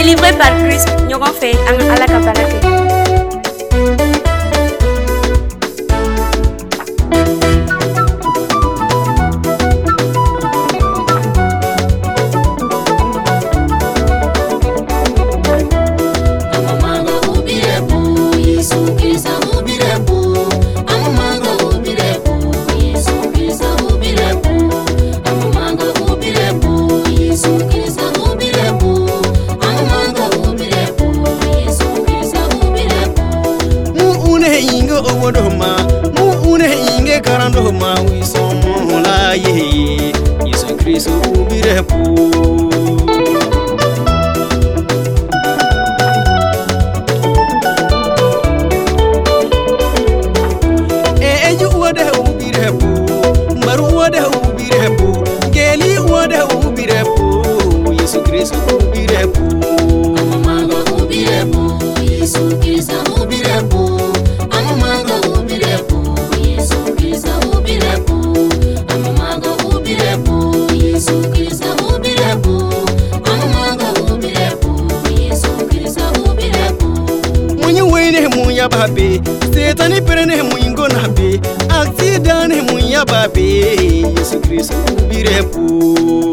Délivré par Christ, ɲɔgɔn fɛ an ka Ala ka baara kɛ. Setani perene muingo nabe, accidane munya babe, Yesu Kristo birepu.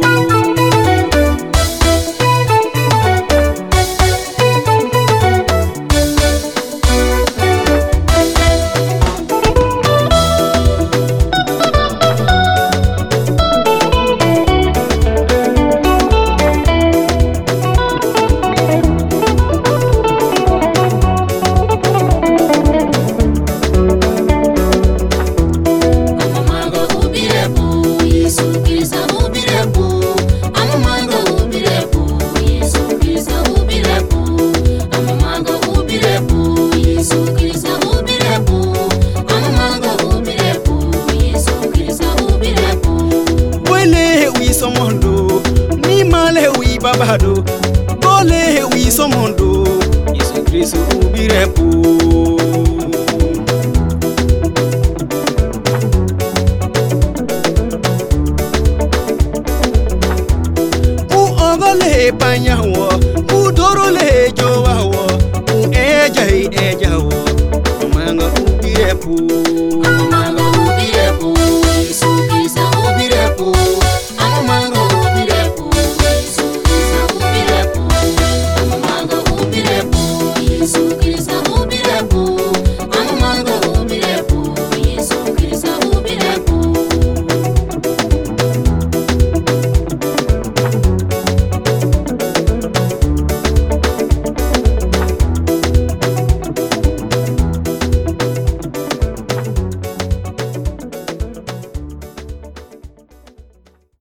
Babado, Bole we somondo, Yesu Kristo birepu. Ogole panyawo, udorole jowawo, eja